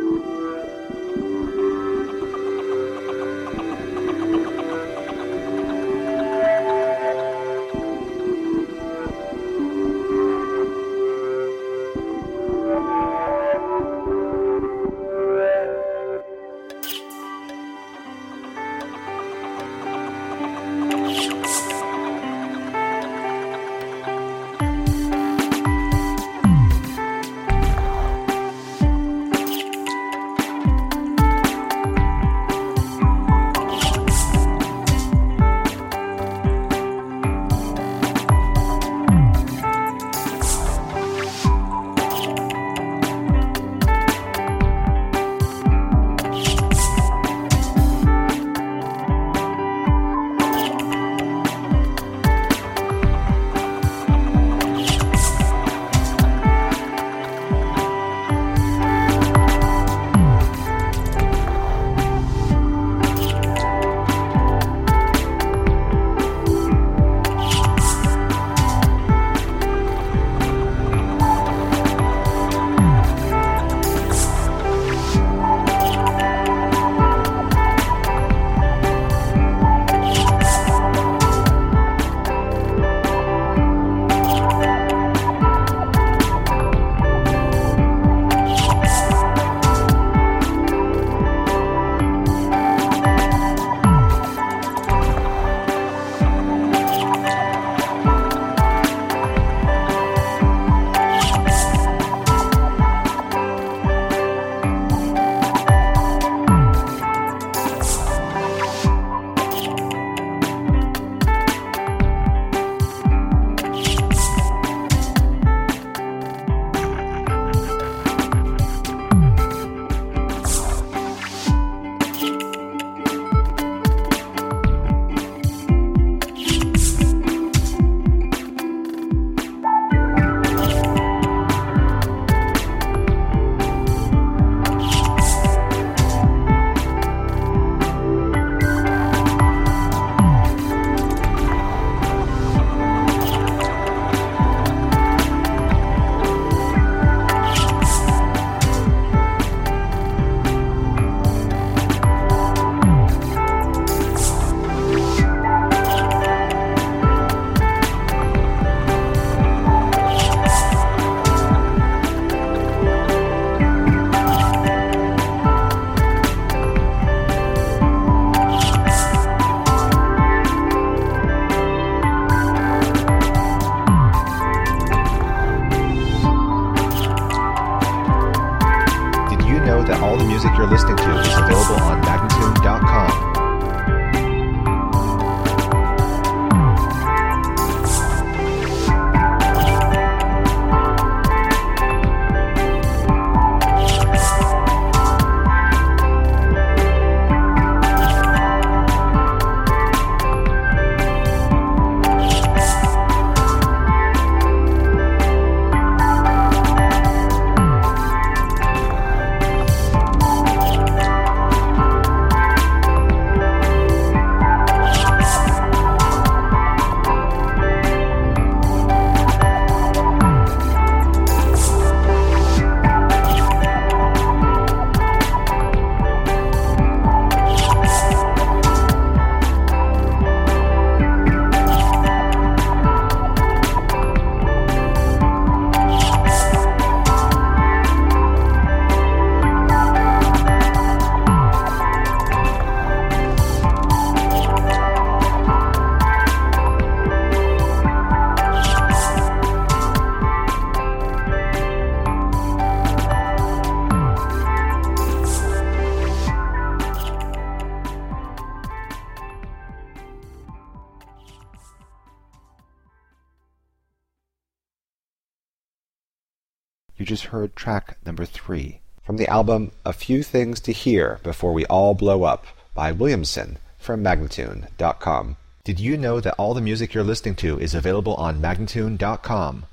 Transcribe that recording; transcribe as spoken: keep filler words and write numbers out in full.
all the music you're listening to is available on Magnatune dot com. You just heard track number three from the album A Few Things to Hear Before We All Blow Up by Williamson from Magnatune dot com. Did you know that all the music you're listening to is available on Magnatune dot com?